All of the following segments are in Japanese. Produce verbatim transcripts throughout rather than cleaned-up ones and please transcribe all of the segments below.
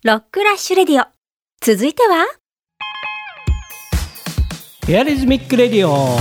ロックラッシュレディオ。続いてはエアリズミックレディオ。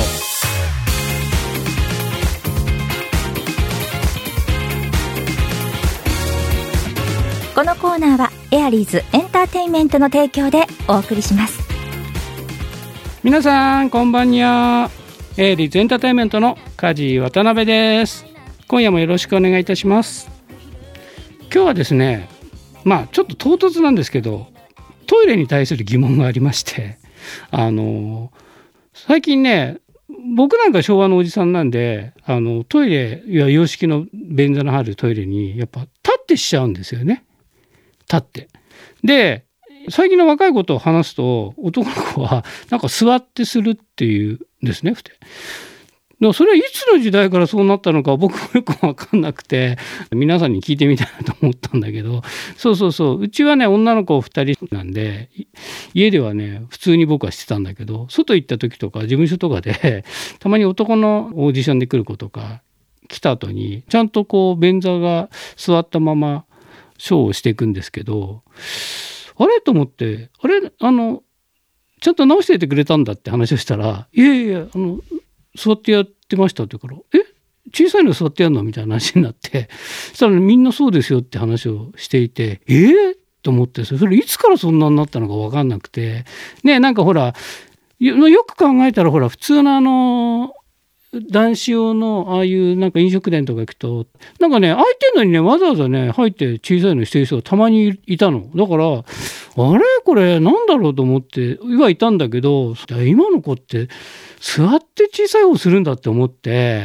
このコーナーはエアリーズエンターテインメントの提供でお送りします。 皆さんこんばんにゃ。エアリーズエンターテインメントの梶渡辺です。今夜もよろしくお願いいたします。今日はですね、まあちょっと唐突なんですけど、トイレに対する疑問がありまして、あの最近ね、僕なんか昭和のおじさんなんで、あのトイレや洋式の便座のあるトイレにやっぱ立ってしちゃうんですよね。立ってで、最近の若い子と話すと、男の子はなんか座ってするっていうんですね。でもそれはいつの時代からそうなったのか僕もよく分かんなくて、皆さんに聞いてみたいなと思ったんだけど、そうそうそう、うちはね女の子ふたりなんで、家ではね普通に僕はしてたんだけど、外行った時とか事務所とかでたまに男のオーディションで来る子とか来た後にちゃんとこう便座が座ったままショーをしていくんですけど、あれと思って、あれあのちゃんと直していてくれたんだって話をしたら、いやいやあの座ってやってましたって言うから、え小さいの座ってやるのみたいな話になって、そしたらみんなそうですよって話をしていて、えー、と思って、それいつからそんなになったのか分かんなくてね。なんかほら よ, よく考えたら、ほら普通のあの男子用のああいうなんか飲食店とか行くと、なんかね空いてるのにねわざわざね入って小さいのしてる人がたまにいたの。だからあれこれなんだろうと思ってはいたんだけど、今の子って座って小さい方するんだって思って、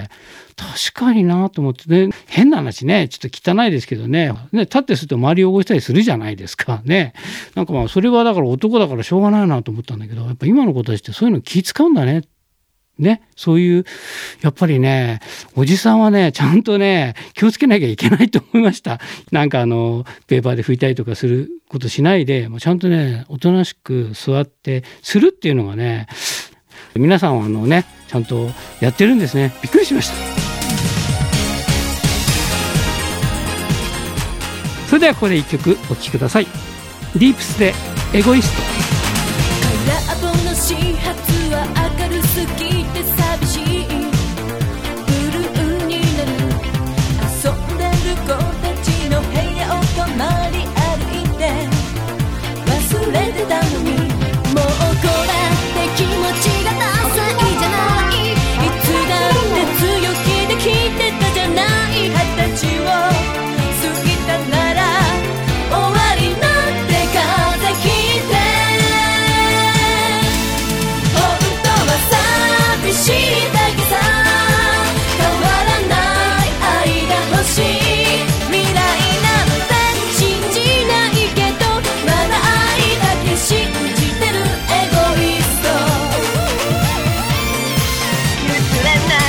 確かになと思ってね。変な話ね、ちょっと汚いですけどね、ね立ってすると周り汚したりするじゃないですかね。なんかまあそれはだから男だからしょうがないなと思ったんだけど、やっぱ今の子たちってそういうの気使うんだね。ね、そういうやっぱりね、おじさんはねちゃんとね気をつけなきゃいけないと思いました。なんかあのペーパーで拭いたりとかすることしないで、ちゃんとねおとなしく座ってするっていうのがね、皆さんはあのねちゃんとやってるんですね。びっくりしました。それではここで一曲お聴きください。ディープスでエゴイスト。 空っぽの始発は明るすぎて寂しい、ブルーになる遊んでる子たちの部屋をたまに歩いて忘れてたのに、もうこれって気持ちがダサいじゃない、いつだって強気で来てたじゃない、二十歳を過ぎたなら終わりなんて風切って、寂しいだけさ、変わらない愛が欲しい、未来なんて信じないけど、まだ愛だけ信じてるエゴイスト、譲れない。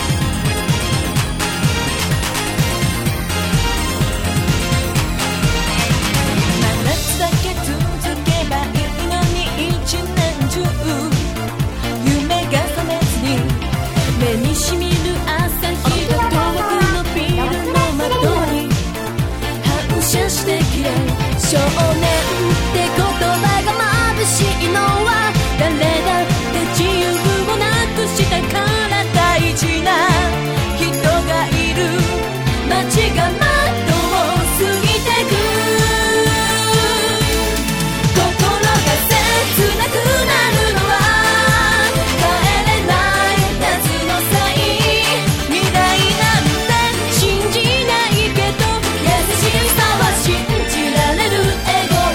真夏だけ続けばいいのに一年中目にしみる朝日が遠くのビルの窓に反射してきれい、少年って言葉が眩しいのは誰だって自由をなくしたから大事な人がいる、街が窓を過ぎてく、心が切なくなるのは信じないけど優しさは信じられるエゴ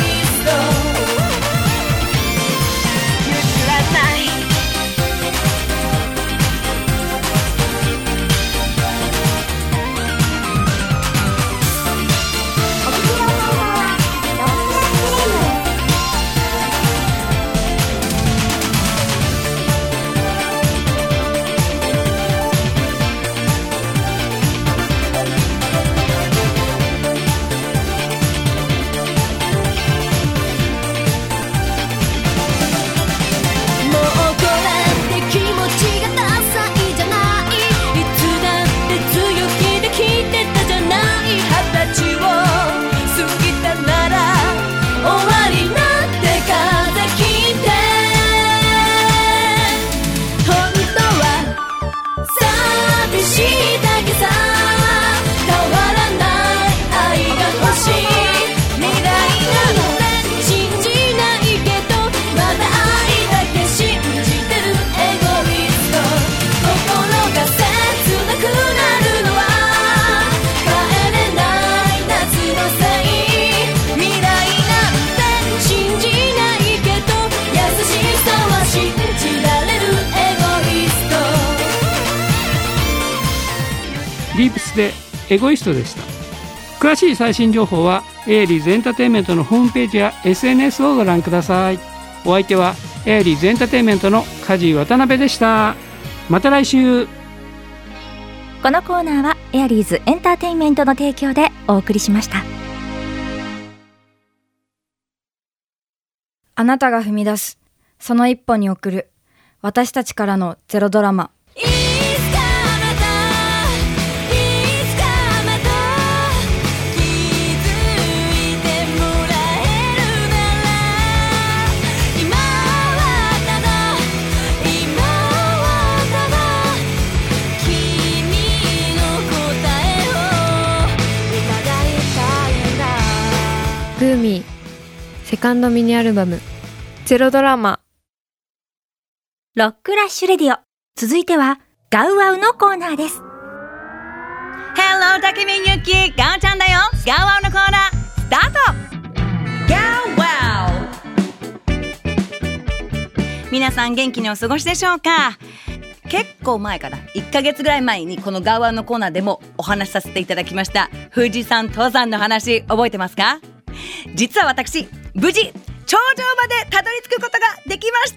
スでエゴイストでした。詳しい最新情報はエアリーズエンターテインメントのホームページや エスエヌエス をご覧ください。お相手はエアリーズエンターテインメントの梶渡辺でした。また来週。 このコーナーはエアリーズエンターテインメントの提供でお送りしました。 あなたが踏み出すその一歩に送る私たちからのゼロドラマ。 グーミーセカンドミニアルバムゼロドラマ。 ロックラッシュレディオ、続いてはガウワウのコーナーです。 Hello たけみんゆき、ガウちゃんだよ。ガウワウのコーナースタート。ガウワウ、皆さん元気にお過ごしでしょうか。結構前かな、いっかげつぐらい前にこのガウワウのコーナーでもお話しさせていただきました富士山登山の話、覚えてますか？実は私無事頂上までたどり着くことができました。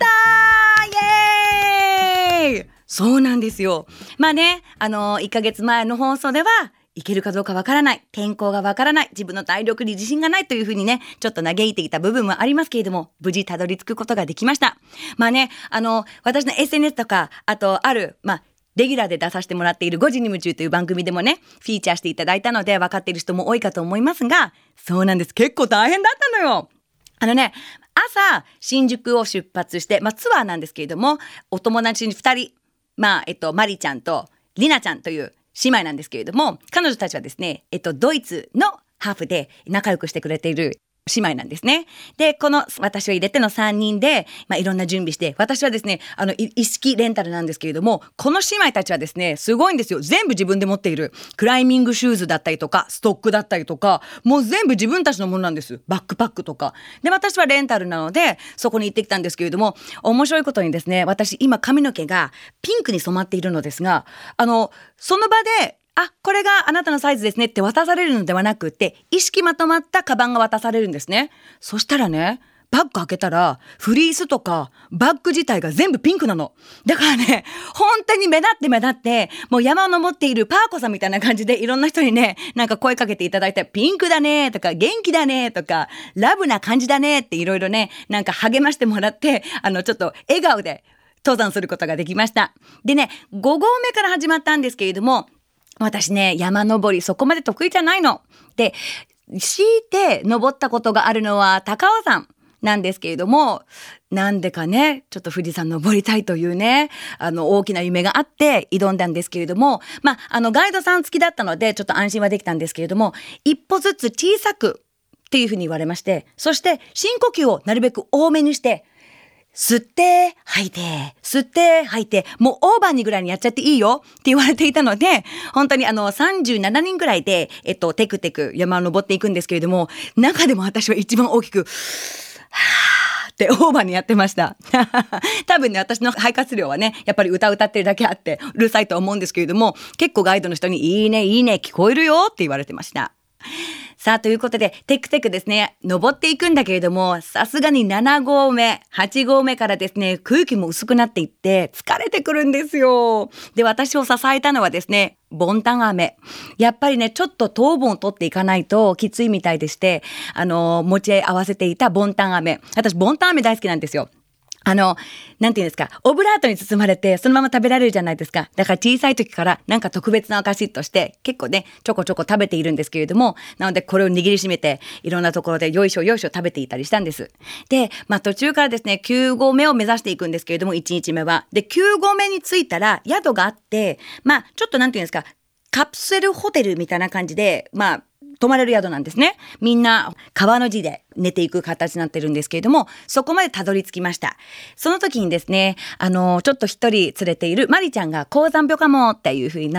イエーイ。そうなんですよ。まあね、あのいっかげつまえの放送では行けるかどうかわからない、天候がわからない、自分の体力に自信がないというふうにね、ちょっと嘆いていた部分もありますけれども、無事たどり着くことができました。まあね、あの私の エスエヌエス とか、あとあるまあレギュラーで出させてもらっているごじに夢中という番組でもね、フィーチャーしていただいたので分かっている人も多いかと思いますが、そうなんです。結構大変だったのよ。あのね、朝新宿を出発して、まあツアーなんですけれども、お友達にふたり、まあえっとマリちゃんとリナちゃんという姉妹なんですけれども、彼女たちはですね、えっとドイツのハーフで仲良くしてくれている姉妹なんですね。で、この私を入れてのさんにんで、まあ、いろんな準備して、私はですね、あの一式レンタルなんですけれども、この姉妹たちはですね、すごいんですよ。全部自分で持っているクライミングシューズだったりとか、ストックだったりとか、もう全部自分たちのものなんです。バックパックとかで、私はレンタルなのでそこに行ってきたんですけれども、面白いことにですね、私今髪の毛がピンクに染まっているのですが、あのその場であ、これがあなたのサイズですねって渡されるのではなくて、意識まとまったカバンが渡されるんですね。そしたらね、バッグ開けたらフリースとかバッグ自体が全部ピンクなの。だからね、本当に目立って目立って、もう山を登っているパーコさんみたいな感じでいろんな人にね、なんか声かけていただいて、ピンクだねとか元気だねとかラブな感じだねっていろいろね、なんか励ましてもらって、あのちょっと笑顔で登山することができました。でね、ご合目から始まったんですけれども、私ね、山登りそこまで得意じゃないの。で、強いて登ったことがあるのは高尾山なんですけれども、なんでかね、ちょっと富士山登りたいというね、あの大きな夢があって挑んだんですけれども、まあ、あのガイドさん付きだったのでちょっと安心はできたんですけれども、一歩ずつ小さくっていうふうに言われまして、そして深呼吸をなるべく多めにして、吸って吐いて吸って吐いて、もうオーバーにぐらいにやっちゃっていいよって言われていたので、本当にあのさんじゅうななにんぐらいでえっとテクテク山を登っていくんですけれども、中でも私は一番大きくはーってオーバーにやってました多分ね、私の肺活量はね、やっぱり歌歌ってるだけあってうるさいと思うんですけれども、結構ガイドの人にいいねいいね聞こえるよって言われてました。さあ、ということでテクテクですね、登っていくんだけれども、さすがになな合目はち合目からですね、空気も薄くなっていって疲れてくるんですよ。で、私を支えたのはですね、ボンタン飴。やっぱりね、ちょっと糖分を取っていかないときついみたいでして、あの持ち合わせていたボンタン飴。私ボンタン飴大好きなんですよ。あの、なんていうんですか、オブラートに包まれてそのまま食べられるじゃないですか。だから小さい時からなんか特別な証として結構ね、ちょこちょこ食べているんですけれども、なのでこれを握りしめていろんなところでよいしょよいしょ食べていたりしたんです。で、まあ途中からですね、きゅう合目を目指していくんですけれども、いちにちめは。で、きゅう合目に着いたら宿があって、まあちょっとなんていうんですか、カプセルホテルみたいな感じで、まあ、泊まれる宿なんですね。みんな川の字で寝ていく形になってるんですけれども、そこまでたどり着きました。その時にですね、あのちょっと一人連れているマリちゃんが高山病かもっていう風になって、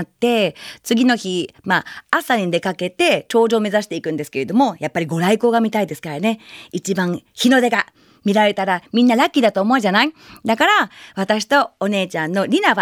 次の日、まあ朝に出かけて頂上を目指していくんですけれども、やっぱりご来光が見たいですからね、一番日の出が見られたらみんなラッキーだと思うじゃない。だから私とお姉ちゃんのリナは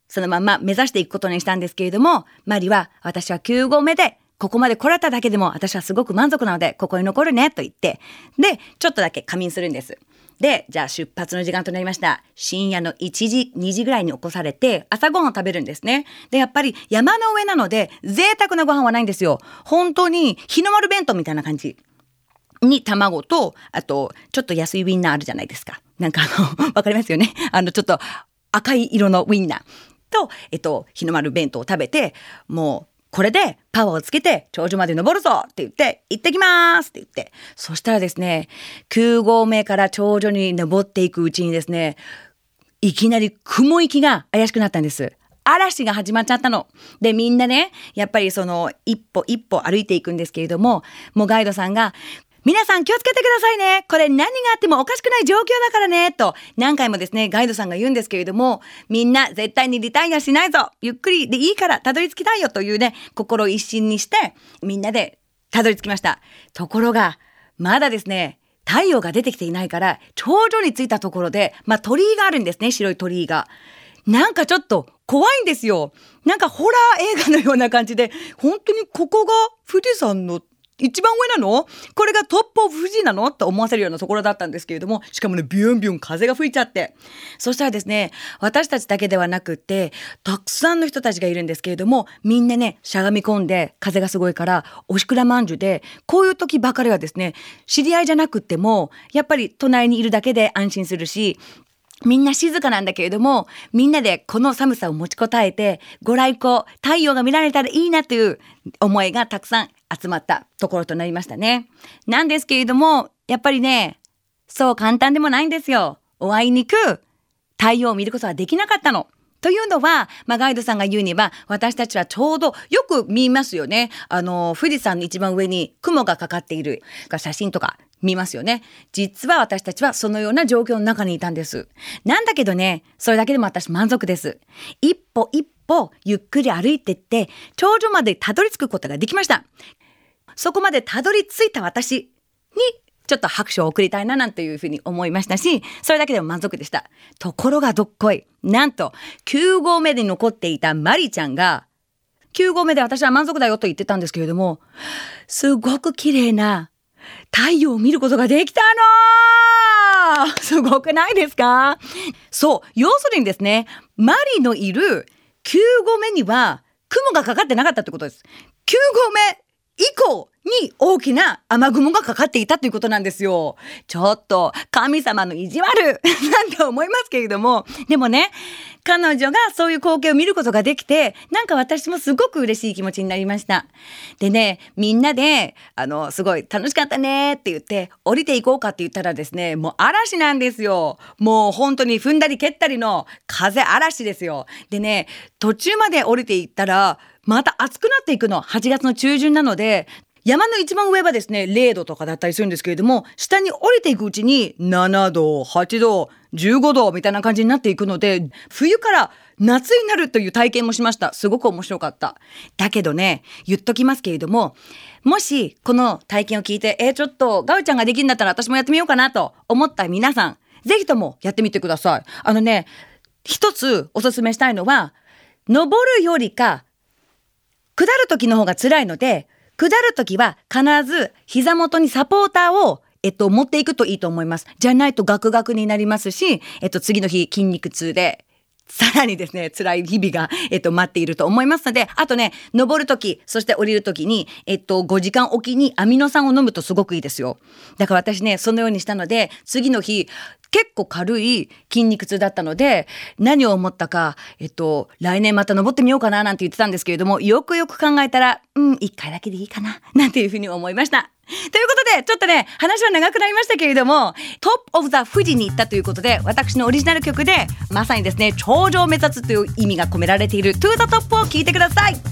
そのまま目指していくことにしたんですけれども、マリは私はきゅうごうめでここまで来られただけでも私はすごく満足なのでここに残るねと言って、でちょっとだけ仮眠するんです。でじゃあ出発の時間となりました。深夜のいちじにじぐらいに起こされて朝ごはんを食べるんですね。でやっぱり山の上なので贅沢なご飯はないんですよ。本当に日の丸弁当みたいな感じに卵と、あとちょっと安いウインナーあるじゃないですか。なんかあのわかりますよね。あのちょっと赤い色のウインナーと、えっと、日の丸弁当を食べて、もうこれでパワーをつけて頂上まで登るぞって言って行ってきますって言って、そしたらですねきゅうごうめから頂上に登っていくうちにですね、いきなり雲行きが怪しくなったんです。嵐が始まっちゃったので、みんなねやっぱりその一歩一歩歩いていくんですけれども、もうガイドさんが皆さん気をつけてくださいね、これ何があってもおかしくない状況だからねと何回もですねガイドさんが言うんですけれども、みんな絶対にリタイアしないぞ、ゆっくりでいいからたどり着きたいよというね心を一心にしてみんなでたどり着きました。ところがまだですね太陽が出てきていないから、頂上に着いたところで、まあ、鳥居があるんですね。白い鳥居がなんかちょっと怖いんですよ。なんかホラー映画のような感じで、本当にここが富士山の一番上なの？これがトップオブ富士なの？と思わせるようなところだったんですけれども、しかもねビュンビュン風が吹いちゃって、そしたらですね私たちだけではなくってたくさんの人たちがいるんですけれども、みんなねしゃがみ込んで、風がすごいからおしくらまんじゅうで、こういう時ばかりはですね知り合いじゃなくってもやっぱり隣にいるだけで安心するし、みんな静かなんだけれども、みんなでこの寒さを持ちこたえてご来光、太陽が見られたらいいなという思いがたくさん集まったところとなりましたね。なんですけれどもやっぱりねそう簡単でもないんですよ。お会いに行く太陽を見ることはできなかったの。というのは、まあ、ガイドさんが言うには、私たちはちょうどよく見ますよね。あの富士山の一番上に雲がかかっている写真とか見ますよね。実は私たちはそのような状況の中にいたんです。なんだけどね、それだけでも私満足です。一歩一歩ゆっくり歩いてって頂上までたどり着くことができました。そこまでたどり着いた私にちょっと拍手を送りたいななんていうふうに思いましたし、それだけでも満足でした。ところがどっこい、なんときゅうごうめで残っていたマリちゃんが、きゅうごうめで私は満足だよと言ってたんですけれども、すごく綺麗な太陽を見ることができたの。すごくないですか？そう、要するにですね、マリのいるきゅうごうめには雲がかかってなかったってことです。きゅうごうめ以降に大きな雨雲がかかっていたということなんですよ。ちょっと神様の意地悪なんて思いますけれども、でもね彼女がそういう光景を見ることができて、なんか私もすごく嬉しい気持ちになりました。でね、みんなであのすごい楽しかったねって言って降りていこうかって言ったらですね、もう嵐なんですよ。もう本当に踏んだり蹴ったりの風嵐ですよ。でね、途中まで降りていったらまた暑くなっていくの。はちがつの中旬なので、山の一番上はですねれいどとかだったりするんですけれども、下に降りていくうちにななど、はちど、じゅうごどみたいな感じになっていくので、冬から夏になるという体験もしました。すごく面白かった。だけどね、言っときますけれども、もしこの体験を聞いて、えー、ちょっとガウちゃんができるんだったら私もやってみようかなと思った皆さん、ぜひともやってみてください。あのね、一つおすすめしたいのは、登るよりか下る時の方が辛いので、下る時は必ず膝元にサポーターを、えっと、持っていくといいと思います。じゃないとガクガクになりますし、えっと、次の日筋肉痛でさらにですね辛い日々が、えっと、待っていると思いますので、あとね、登る時そして降りる時に、えっと、ごじかんおきにアミノ酸を飲むとすごくいいですよ。だから私ねそのようにしたので、次の日結構軽い筋肉痛だったので、何を思ったか、えっと、来年また登ってみようかななんて言ってたんですけれども、よくよく考えたら、うん、一回だけでいいかななんていうふうに思いました。ということで、ちょっとね、話は長くなりましたけれども、トップオブザ富士に行ったということで、私のオリジナル曲で、まさにですね、頂上を目指すという意味が込められているトゥーザトップを聴いてください。どうぞ。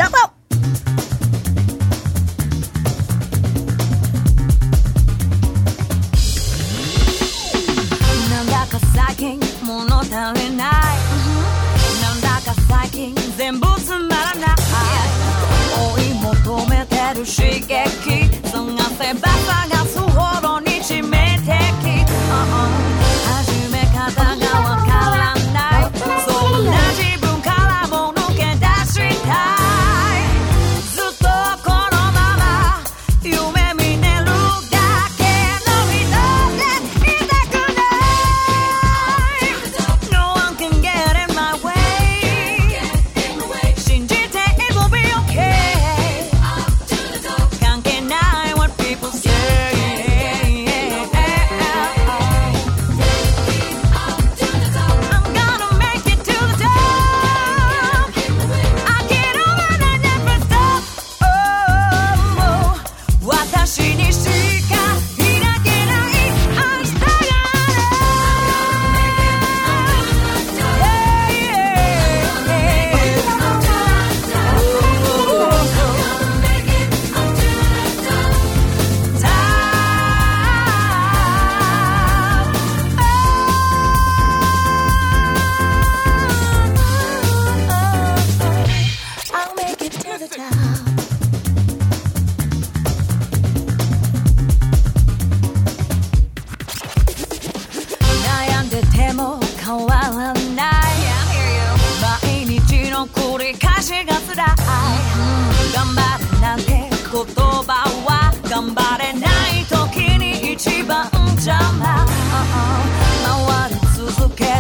最近物足りない、なんだか最近全部つまらない、追い求めてる刺激、探せば探すほどに致命的、始め方がわからない、そんな自分からも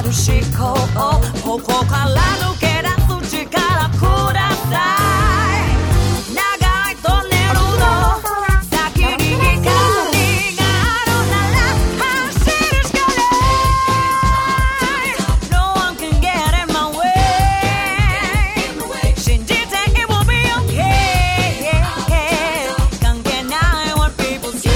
思考ここから抜け出す力ください長いトンネルの先に光があるなら走るしかない No one can get in my way 信じて it will be okay 関係ない what people say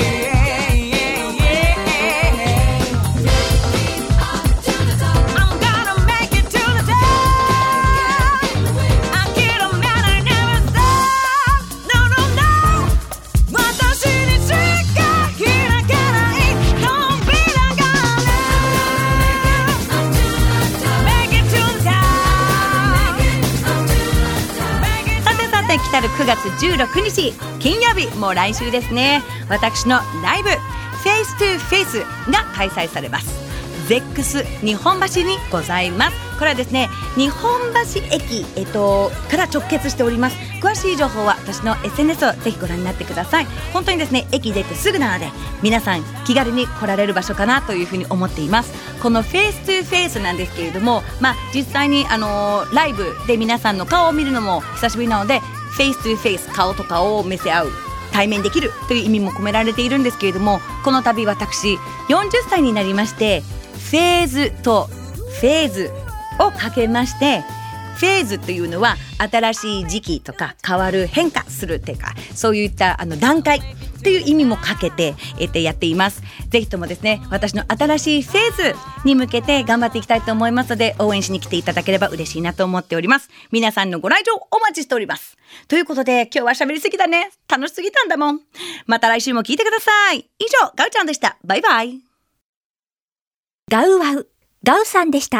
来たるくがつじゅうろくにち金曜日、もう来週ですね。私のライブ Face to Face が開催されます。ゼックス 日本橋にございます。これはですね、日本橋駅、えっと、から直結しております。詳しい情報は私の エスエヌエス をぜひご覧になってください。本当にですね、駅出てすぐなので皆さん気軽に来られる場所かなというふうに思っています。この Face to Face なんですけれども、まあ、実際にあのー、ライブで皆さんの顔を見るのも久しぶりなので、フェイストゥフェイス、顔と顔を見せ合う、対面できるという意味も込められているんですけれども、この度私よんじゅっさいになりまして、フェーズとフェーズをかけまして、フェーズというのは新しい時期とか変わる、変化するというか、そういったあの段階という意味もかけて、えー、やっています。ぜひともですね、私の新しいフェーズに向けて頑張っていきたいと思いますので、応援しに来ていただければ嬉しいなと思っております。皆さんのご来場お待ちしております。ということで、今日は喋りすぎだね。楽しすぎたんだもん。また来週も聞いてください。以上、ガウちゃんでした。バイバイ。 ガウワウ、ガウさんでした。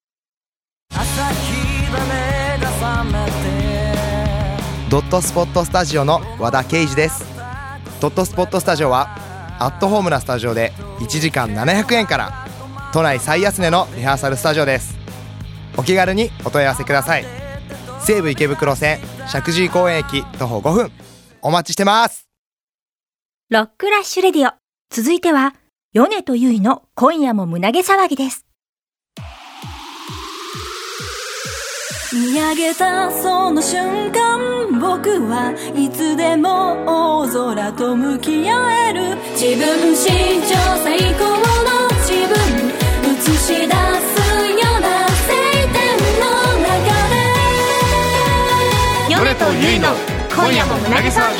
ドットスポットスタジオの和田圭司です。ドットスポットスタジオはアットホームなスタジオでいちじかんななひゃくえんから都内最安値のリハーサルスタジオです。お気軽にお問い合わせください。西武池袋線石神井公園駅徒歩ごふん、お待ちしてます。 ロックラッシュレディオ、続いては米とゆいの今夜も胸毛騒ぎです。 見上げたその瞬間、僕はいつでも大空と向き合える。自分史上最高の自分映し出すような晴天の中で、 米とゆいの今夜も胸毛騒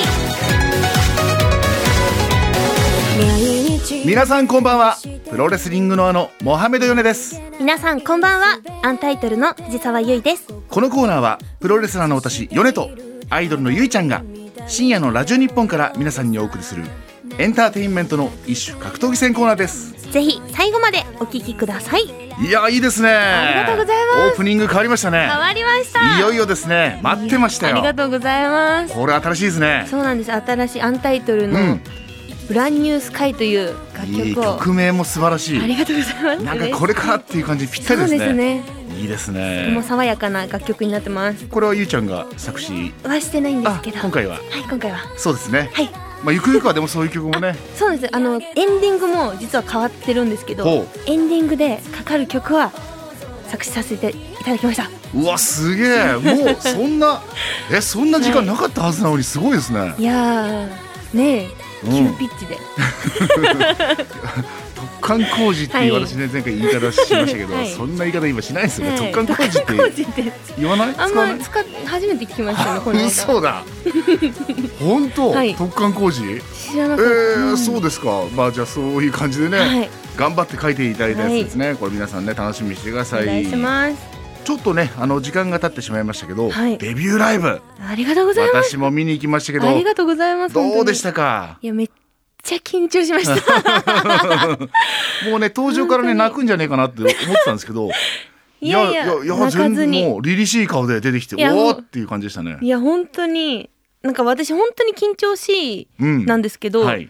ぎ。 皆さんこんばんは。プロレスリングのあのモハメドヨネです。 皆さんこんばんは。アンタイトルの藤沢優衣です。 このコーナーはプロレスラーの私ヨネとアイドルのゆいちゃんが深夜のラジオ日本から皆さんにお送りするエンターテインメントの一種格闘技戦コーナーです。 ぜひ最後までお聞きください。 いやいいですね。 ありがとうございます。 オープニング変わりましたね。 変わりました。 いよいよですね。待ってましたよ。 ありがとうございます。 これ新しいですね。 そうなんです。新しいアンタイトルの、うんブランニュースカイという楽曲を。いい曲名も素晴らしい。 ありがとうございます。 なんかこれからっていう感じぴったりですね。 そうですね。 いいですね。 もう爽やかな楽曲になってます。 これはゆうちゃんが作詞はしてないんですけど、 今回ははい今回はそうですね。 はい。 まあゆくゆくはでもそういう曲もね。 そうです。あのエンディングも実は変わってるんですけど、エンディングでかかる曲は作詞させていただきました。 うわすげえ。もうそんなえそんな時間なかったはずなのにすごいですね。はい、 いやーねえ。急ピッチで、 うん、特貫工事っていう私ね、はい、前回言い方しましたけど、はい、そんな言い方今しないですよね、はい、特貫工事って言わない？ あんま使っ初めて聞きましたねこの間。 そうだ本当、はい、特貫工事知らなかった。 えー、そうですか。まあじゃあそういう感じでね、はい、頑張って書いていただいたやつですね、はい、これ皆さんね楽しみにしてください。 お願いします。 ちょっとねあの時間が経ってしまいましたけど、はい、デビューライブありがとうございます。 私も見に行きましたけど、 ありがとうございます。 どうでしたか？ いやめっちゃ緊張しましたもうね登場からね泣くんじゃねえかなって思ってたんですけどいやいやいやいや全然もう凛々しい顔で出てきておーっていう感じでしたね。 いや本当になんか私本当に緊張しいなんですけど、うんはい、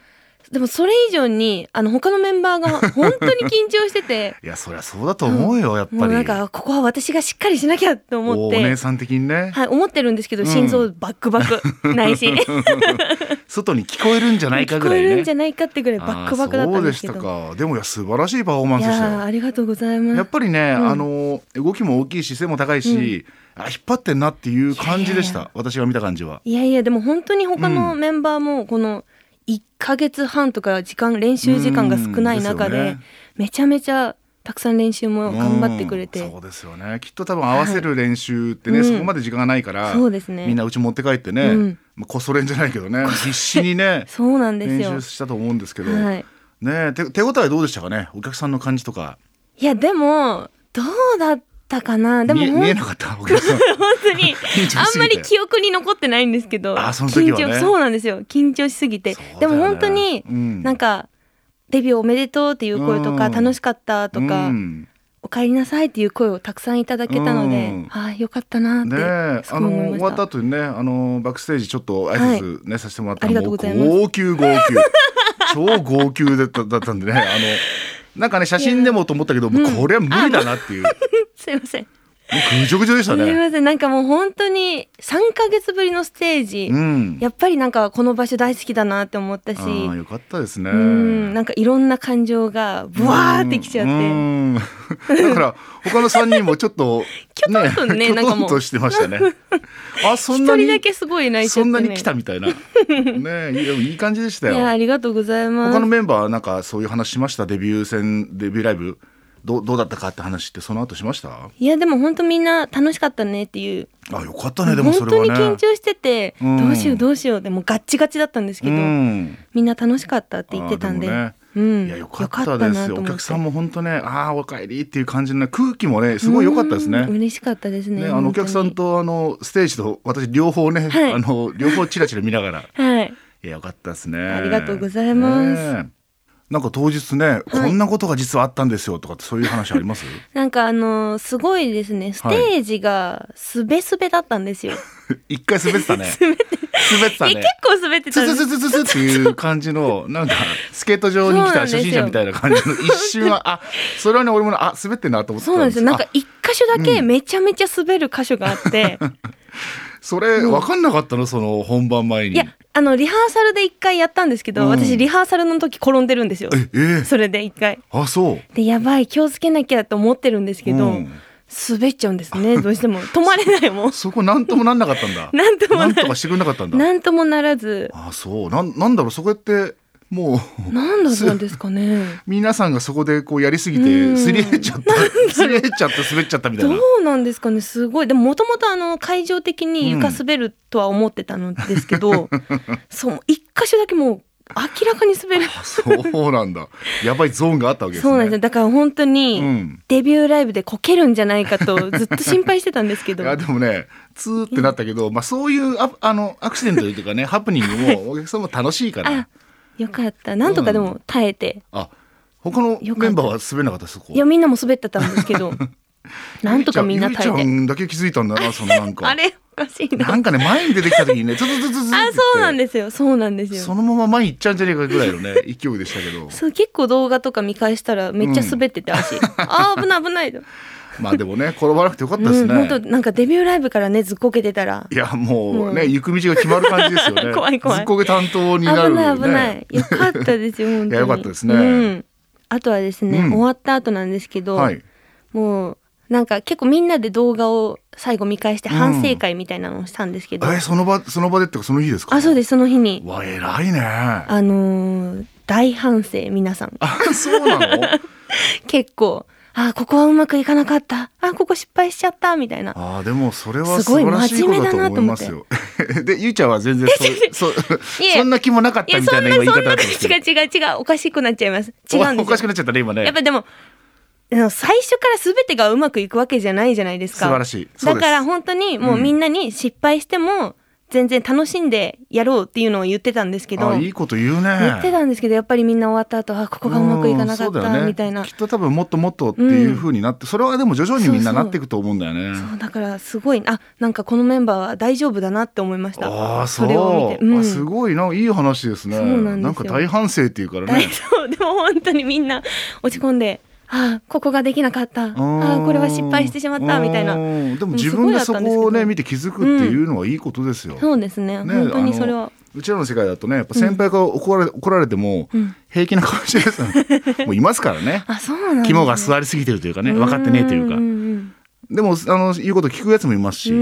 でもそれ以上にあの他のメンバーが本当に緊張してていやそりゃそうだと思うよ、うん、やっぱりもうなんかここは私がしっかりしなきゃと思ってお姉さん的にね、 はい、思ってるんですけど、うん、心臓バックバク内心外に聞こえるんじゃないかぐらいね聞こえるんじゃないかってぐらいバックバクだったんですけど。 そうでしたか。でもいや素晴らしいパフォーマンスでしたよ。 いやありがとうございます。 やっぱりね、 うん、 あの動きも大きいし背も高いし、うん、あ引っ張ってんなっていう感じでした。いやいや私が見た感じは。 いやいやでも本当に他のメンバーもこのいっかげつはんとか時間練習時間が少ない中 で, で、ね、めちゃめちゃたくさん練習も頑張ってくれて、 そうですよね。きっと多分合わせる練習ってね、はい、そこまで時間がないから、 うん、そうですね、 みんなうち持って帰ってね、うん、こそ練じゃないけどね必死にねそうなんですよ練習したと思うんですけど、 はい、 ね、手, 手応えどうでしたかね、お客さんの感じとか。 いやでもどうだったかな。でも見, 見えなかったお客さん本当にあんまり記憶に残ってないんですけど、 あその時はね、 緊張そうなんですよ、緊張しすぎて、ね、でも本当に、うん、なんかデビューおめでとうっていう声とか、うん、楽しかったとか、うん、お帰りなさいっていう声をたくさんいただけたので、うん、ああよかったなってすごい思いました。 ね、あの終わった後にね、あのバックステージちょっと挨拶、ね、はい、させてもらったらもう号泣号泣超号泣だっただったんでね、あのなんかね写真でもと思ったけど、もうこれは無理だなっていう、うん、 すいません、 もうぐちょぐちょでしたね。 すみません、なんかもう本当にさんかげつぶりのステージ、うん、やっぱりなんかこの場所大好きだなって思ったし、 あよかったですね。 うんなんかいろんな感情がブワーってきちゃって、うんだから他のさんにんもちょっとキョトンとね、 キョトンとしてましたねあそんなに一人だけすごい泣いちゃって、ね、 そんなに来たみたいなね、いい、いい感じでしたよ。 いやありがとうございます。 他のメンバーはなんかそういう話しました？デビュー戦デビューライブど う, どうだったかって話ってその後しました？ いやでも本当みんな楽しかったねっていう。 あよかったね。でもそれはね本当に緊張してて、うん、どうしようどうしようでもガッチガチだったんですけど、うん、みんな楽しかったって言ってたんで、 ね、うん、いやよかったですよ。お客さんも本当ね、ああお帰りっていう感じの空気もねすごい良かったですね。 嬉しかったです ね, ねあのお客さんとあのステージと私両方ね、はい、あの両方チラチラ見ながら、 はい、 いやよかったですね。 ありがとうございます、 ねなんか当日ね、はい、こんなことが実はあったんですよとかってそういう話ありますなんかあのー、すごいですね、ステージがすべすべだったんですよ、 はい、一回滑ってたね滑って滑ってたね結構滑ってたんですツツツツツっていう感じのなんかスケート場に来た初心者みたいな感じの一瞬はあそれはね俺もあ滑ってんなと思ってたんです。 そうなんですよ。なんか一箇所だけめちゃめちゃ滑る箇所があって、うん、 それ分かんなかったのその本番前に。 いやあのリハーサルで一回やったんですけど、うん、私リハーサルの時転んでるんですよ。 え、えー、 それで一回あそうでやばい気をつけなきゃと思ってるんですけど、うん、滑っちゃうんですねどうしても止まれないもんそこなんともなんなかったんだなんともななんとかしてくれなかったんだ。 なんともならず。 あそう な, なんだろうそこってもうなんだったんですかね皆さんがそこでこうやりすぎてすり減っちゃったすり減っちゃった滑っちゃったみたいな。 どうなんですかね。すごいでももともとあの会場的に床滑るとは思ってたのですけど、うん、そう一箇所だけもう明らかに滑るそうなんだやばいゾーンがあったわけですね。 そうなんですよ。だから本当にデビューライブでこけるんじゃないかとずっと心配してたんですけどいやでもねツーってなったけど、まあ、そういうああのアクシデントというかねハプニングもお客さんも楽しいからよかったなんとかでも耐えて、 うん、あ他のメンバーは滑らなかったそこ。 いやみんなも滑ってたんですけどなんとかみんな耐えて。 ゆいちゃんだけ気づいたんだなそのなんかあれおかしいな。 なんかね前に出てきた時にねツツツツツってあそうなんですよそうなんですよ。 そのまま前に行っちゃうんじゃねえかぐらいのね勢いでしたけどそう結構動画とか見返したらめっちゃ滑ってて、うん、足あ危ない危ないまあでもね転ばなくてよかったですね、 うん、本当なんかデビューライブからねずっこけてたらいやもうね、うん、行く道が決まる感じですよね怖い怖いずっこけ担当になる、ね、 危ない危ないよかったですよ本当に。 いやよかったですね、 うん、あとはですね、うん、終わった後なんですけど、はい、もうなんか結構みんなで動画を最後見返して反省会みたいなのをしたんですけど、 うん、えその場その場でってかその日ですか。 あそうですその日に。 わ偉いね。 あのー、大反省皆さんあそうなの結構あここはうまくいかなかったあここ失敗しちゃったみたいな。 あでもそれは素晴らしいことだと思いますよでゆいちゃんは全然そそそんな気もなかったみたいな言い方だったんですけど。 違う違う違うおかしくなっちゃいます。違うんですよ。 おかしくなっちゃったね今ね。 やっぱでも最初から全てがうまくいくわけじゃないじゃないですか。 素晴らしい。 だから本当にもうみんなに失敗しても全然楽しんでやろうっていうのを言ってたんですけど、 あいいこと言うね。 言ってたんですけど、やっぱりみんな終わった後、あここがうまくいかなかった、ね、みたいな。 きっと多分もっともっとっていう風になって、うん、それはでも徐々にみんななっていくと思うんだよね。 そうそう、だからすごい、あなんかこのメンバーは大丈夫だなって思いました。 あそう、 それを見て、うん、 あすごいないい話ですね。 そうなんですよ。 なんか大反省っていうからね。 そうでも本当にみんな落ち込んで、あここができなかった、あこれは失敗してしまったみたいな。 でも自分でそこをね見て気づくっていうのはいいことですよ、 うん、そうですね、ね、本当にそれは。 うちらの世界だとね、やっぱ先輩が怒られ、うん、怒られても平気な顔してるやつ、ね、もういますからね。 あそうなんですね。 肝が座りすぎてるというかね、分かってねえというか、うんうん、でもあの言うこと聞くやつもいますし、うん、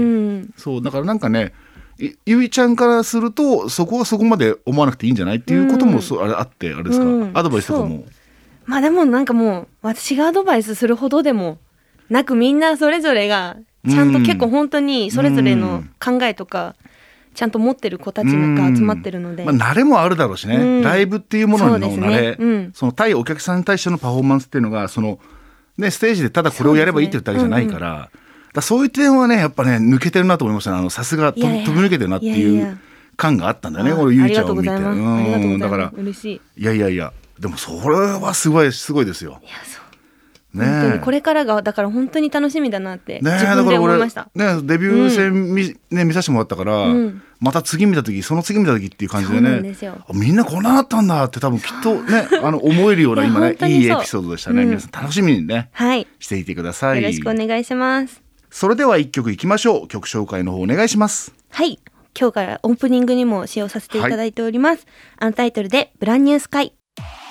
そうだからなんかね、ゆいちゃんからするとそこはそこまで思わなくていいんじゃないっていうことも、うん、あれあってあれですか、うん、アドバイスとかも。 まあでもなんかもう私がアドバイスするほどでもなく、みんなそれぞれがちゃんと結構本当にそれぞれの考えとかちゃんと持ってる子たちが集まってるので、 まあ、慣れもあるだろうしね、うん、ライブっていうものの慣れ、 そ,、ねうん、その対お客さんに対してのパフォーマンスっていうのがその、ね、ステージでただこれをやればいいって言ったわけじゃないから、そう、うんうん、だそういう点はねやっぱね抜けてるなと思いましたね。あのさすが飛び抜けてるなっていう感があったんだよね、このゆいちゃんを見て。うんだから嬉しい。 いやいやいやでもそれはすごいすごいですよ。 いやそうね、本当にこれからがだから本当に楽しみだなって自分で思いました。 ね、だから俺、ね、デビュー戦 見,、うんね、見させてもらったから、うん、また次見た時その次見た時っていう感じでね、そうなんですよ。みんなこんなだったんだって多分きっとねあの思えるような今ねいいエピソードでしたね、うん、皆さん楽しみにね、はい、していてください。 よろしくお願いします。 それではいっきょくいきましょう。曲紹介の方お願いします。 はい、今日からオープニングにも使用させていただいております、はい、アンタイトルでブランニュースカイ。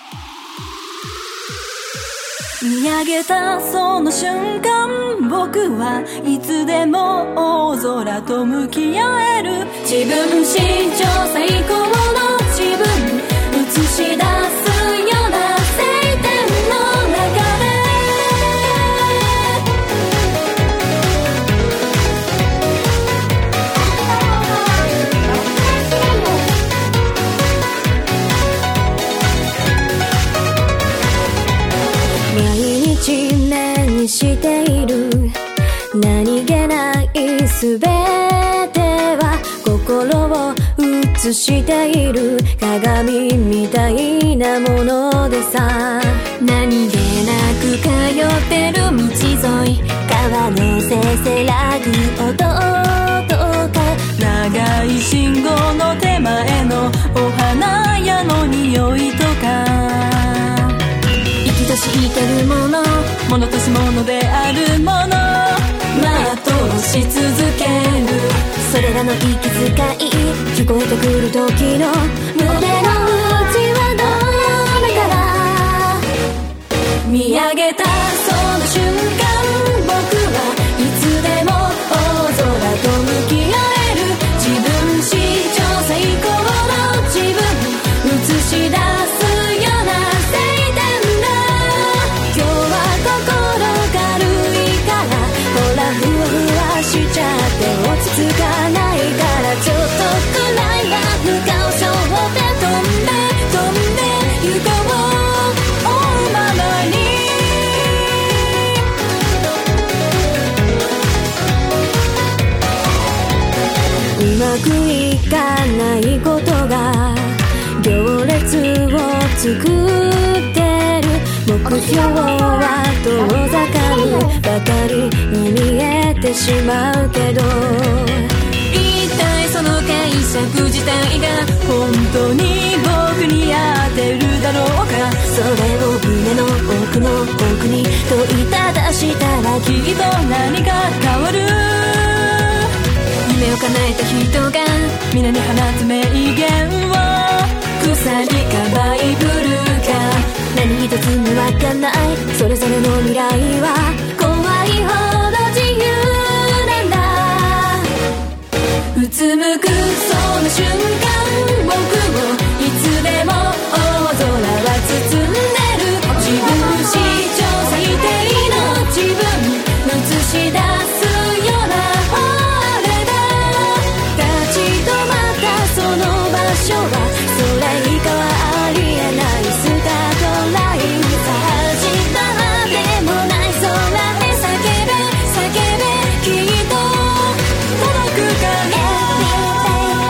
見上げたその瞬間、僕はいつでも大空と向き合える。自分史上最高の自分映し出すような晴天の中で、毎日目にしている何気ないすべては心を映している鏡みたいなものでさ。何気なく通ってる道沿い、川のせせらぐ音とか、長い信号の手前のお花屋の匂いとか、生きとしてるもの、ものとしものであるもの、全うし続ける。それらの息遣い、聞こえてくる時の胸の内はどれから見上げたその瞬間、僕はいつでも大空と向き合える。自分史上最高の自分映し出すような晴天だ。今日は心軽いから、ほらふわふわしちゃって落ち着かないから、ちょっとくらいは向かう衝で飛んで飛んで行こう、追うままに。うまくいかないことが行列を作ってる。目標は遠ざかるばかりに見えてしまうけど、一体その解釈自体が本当に僕に合ってるだろうか。それを胸の奥の奥に問いただしたらきっと何か変わる。夢を叶えた人が皆に放つ名言を、鎖かバイブルか何一つにわかんない、それぞれの未来は怖いほど自由なんだ。うつむくその瞬間、僕をいつでも大空は包んでる。自分史上最低の自分映し出すような俺だ。立ち止まったその場所はそれ以下はありえないスタートライン。さあ明日はでもない空で叫べ叫べ、きっと届くから。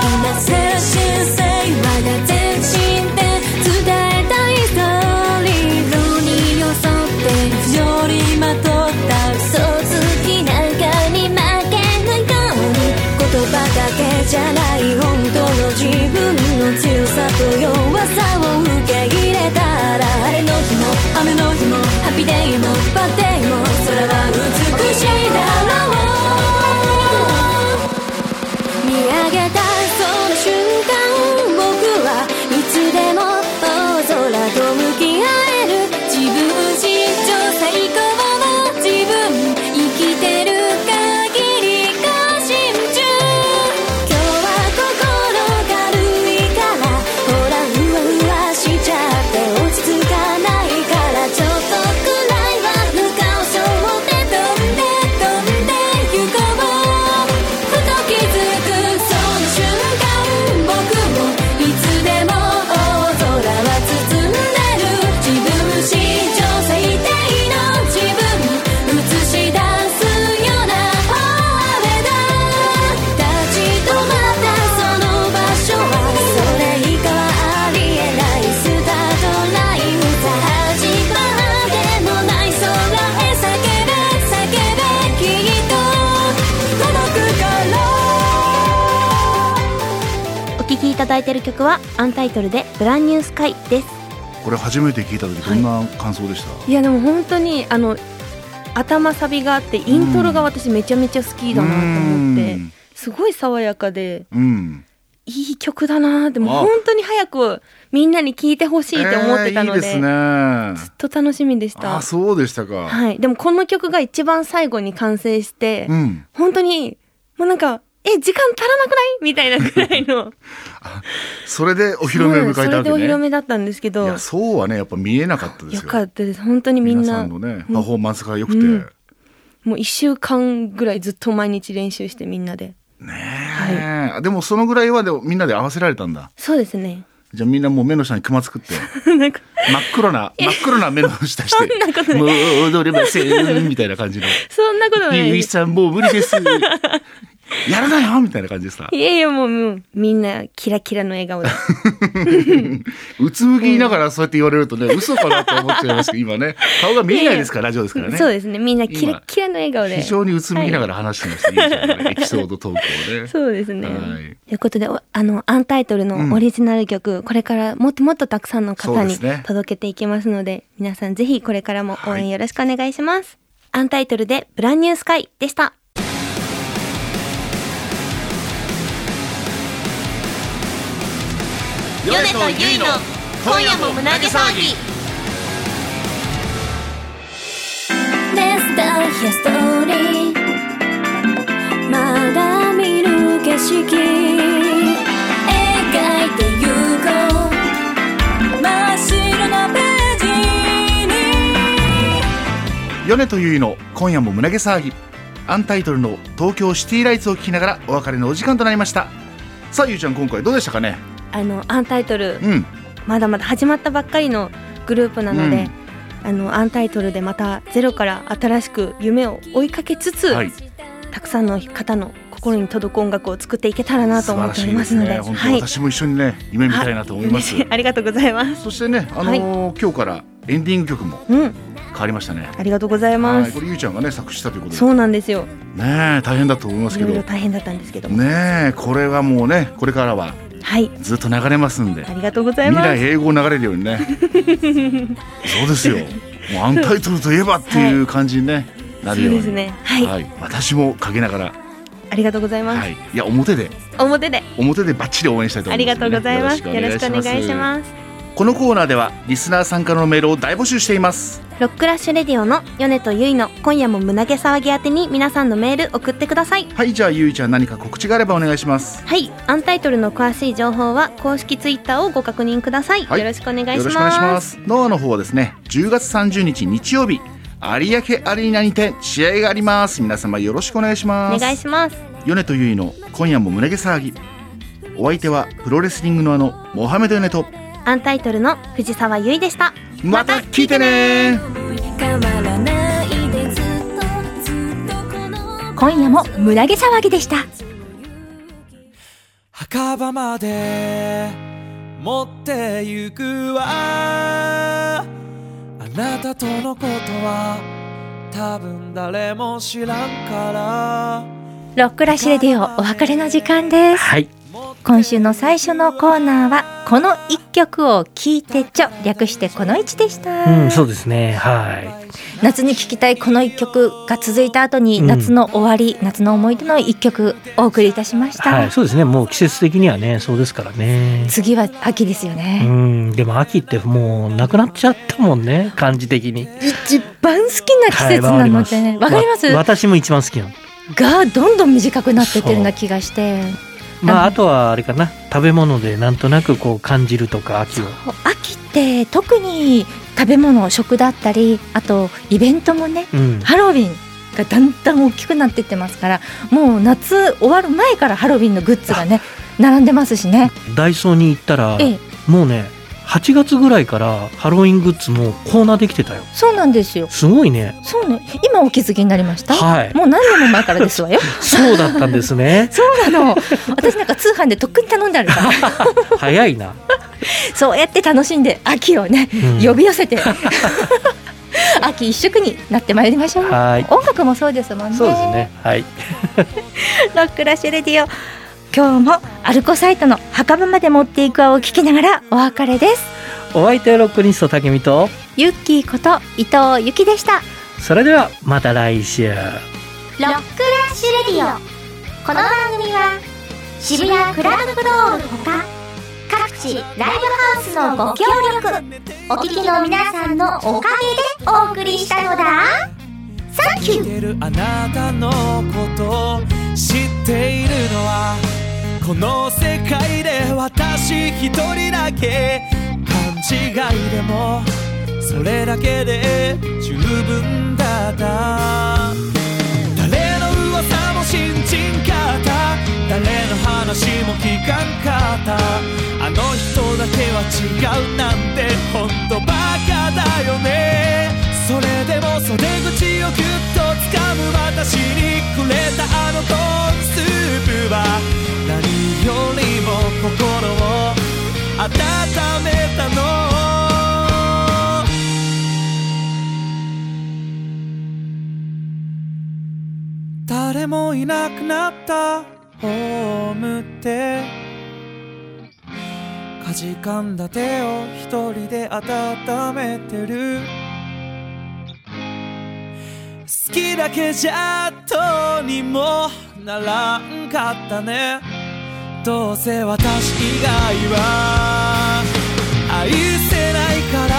日でもバッデイも空は美しいだろう。見上げたその瞬間、僕はいつでも大空と向き合える。自分史上最高の自分、生きてる限り更新中。今日は心軽いから、ほらうわうわしちゃって落ち着かないから、ちょっとくらいはぬかを背負って飛んで飛んで行こう。ふと気づくその瞬間、僕もいつでも大空は包んでる。自分史上最低の自分映し出すようなフォーエバー。立ち止まったその場所はそれ以下はありえないスタートラインさ。始まってもない空へ叫べ叫べ、きっと届くから。 お聴きいただいている曲はアンタイトルでブランニュースカイです。 これ初めて聞いた時どんな感想でした？ いやでも本当にあの頭サビがあってイントロが私めちゃめちゃ好きだなと思って、 うんすごい爽やかでうんいい曲だなって、もうあ本当に早くみんなに聴いてほしいって思ってたので、 えーいいですね。 ずっと楽しみでした。 あ、そうでしたか。 はい、でもこの曲が一番最後に完成して、 うん本当にもうなんかえ時間足らなくないみたいなぐらいのそれでお披露目を迎えたわけね。 それでお披露目だったんですけど、 いやそうはねやっぱ見えなかったですよ。 よかったです。本当にみんな皆さんのねパフォーマンスが良くて、 うんもういっしゅうかんぐらいずっと毎日練習してみんなで。 ねえ、でもそのぐらいはでもみんなで合わせられたんだ。 そうですね。 じゃあみんなもう目の下にクマ作ってなんか真っ黒な真っ黒な目の下してそんなことないもう踊れませんみたいな感じのそんなことないゆいです。 さんもう無理ですやらないよみたいな感じでさいやいやもう、もうみんなキラキラの笑顔でうつむきながらそうやって言われるとね嘘かなと思っちゃいますけど今ね顔が見えないですからラジオですからね。 そうですね。みんなキラキラの笑顔で非常にうつむきながら話してました、はい、いいじゃないエピソードトークをね。 そうですね、 はい、 ということでおあのアンタイトルのオリジナル曲、うん、これからもっともっとたくさんの方に届けていきますので、皆さんぜひこれからも応援よろしくお願いします、はい、アンタイトルでブランニュースカイでした。 ヨネとユイの今夜も胸毛騒ぎ。レスターヒストーリー、まだ見ぬ景色描いてゆこう、真っ白なページに。 ヨネとユイの今夜も胸毛騒ぎ、アンタイトルの東京シティライツを聞きながらお別れのお時間となりました。さあゆうちゃん今回どうでしたかね。 あのアンタイトル、 うん、 まだまだ始まったばっかりのグループなので、うん、あのアンタイトルでまたゼロから新しく夢を追いかけつつ、はい、たくさんの方の心に届く音楽を作っていけたらなと思っておりますので、 素晴らしいですね。本当、私も一緒にね夢見たいなと思います。 ありがとうございます。 そしてね、あのーはい、今日からエンディング曲も変わりましたね、 うん、ありがとうございます。 これゆうちゃんがね作詞したということで、 そうなんですよね。大変だと思いますけど、 いろいろ大変だったんですけどね、これはもうねこれからははい、ずっと流れますんで、 ありがとうございます。 未来永劫流れるようにねそうですよ、もうアンタイトルといえばっていう感じに、ね、はい、なるように、 そうですね、はい、はい、 私もかけながら、 ありがとうございます、はい、 いや表で表で表でバッチリ応援したいと思います、ね、 ありがとうございます。よろしくお願いします。 このコーナーではリスナー参加のメールを大募集しています。 ロックラッシュレディオのヨネとユイの今夜も胸毛騒ぎ宛てに皆さんのメール送ってください。 はい、じゃあゆいちゃん何か告知があればお願いします。 はい、アンタイトルの詳しい情報は公式ツイッターをご確認ください、はい、よろしくお願いします。 よろしくお願いします。ノアの方はですねじゅうがつさんじゅうにち日曜日有明アリーナにて試合があります。皆様よろしくお願いします。 お願いします。 ヨネとユイの今夜も胸毛騒ぎ、お相手はプロレスリングのあのモハメドヨネとアンタイトルの藤沢優衣でした。 また聞いてね。 今夜も胸毛騒ぎでした。 墓場まで持ってゆくわ、あなたとのことは多分誰も知らんから。 ロックラッシュレディオお別れの時間です。 はい、 今週の最初のコーナーはこの一曲を聴いてちょ、略してこの一でした、 うん、そうですね。はい。 夏に聴きたいこの一曲が続いた後に、夏の終わり、うん、夏の思い出の一曲お送りいたしました、 はい、そうですね。もう季節的にはね、そうですからね。 次は秋ですよね。 うん、でも秋ってもうなくなっちゃったもんね、感じ的に。 一番好きな季節なのでね、わ、はい、かります。 私も一番好きなのがどんどん短くなってってるような気がして、 まあ、あとはあれかな、食べ物でなんとなくこう感じるとか、秋を。 秋って特に食べ物、食だったり、あとイベントもね、うん、ハロウィンがだんだん大きくなっていってますから、もう夏終わる前からハロウィンのグッズがね並んでますしね。 ダイソーに行ったら、ええ、もうねはちがつぐらいからハロウィングッズもコーナーできてたよ。 そうなんですよ。 すごいね。 そうね。今お気づきになりました。 はい。 もう何年も前からですわよ。 そうだったんですね。 そうなの。私なんか通販でとっくに頼んであるから。 早いな。 そうやって楽しんで秋をね、うん、呼び寄せて秋一色になってまいりましょう。はい。音楽もそうですもんね。 そうですね。はい。 ロックラッシュレディオ。今日もアルコサイトの墓場まで持っていくを聞きながらお別れです。 お相手はロックニストたけみとユッキーこと伊藤由紀でした。 それではまた来週。ロックラッシュレディオ。この番組は渋谷クラブフロールほか各地ライブハウスのご協力、お聞きの皆さんのおかげでお送りしたのだ。サンキュー。 あなたのこと知っているのはこの世界で私一人だけ。勘違いでもそれだけで十分だった。誰の噂も信じんかった、誰の話も聞かんかった。あの人だけは違うなんてほんとバカだよね。それでも袖口をギュッと掴む私にくれたあのコーンスープは何よりも心を温めたの。誰もいなくなったホームってかじかんだ手を一人で温めてる。好きだけじゃどうにもならんかったね。どうせ私以外は愛せないから